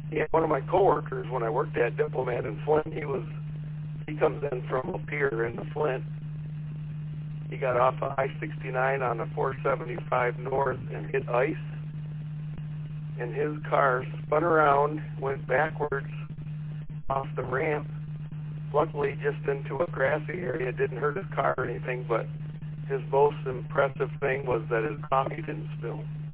Yeah, one of my coworkers when I worked at Diplomat in Flint, he comes in from a pier in the Flint. He got off of I-69 on the 475 north and hit ice, and his car spun around, went backwards off the ramp, luckily just into a grassy area. It didn't hurt his car or anything, but his most impressive thing was that his coffee didn't spill.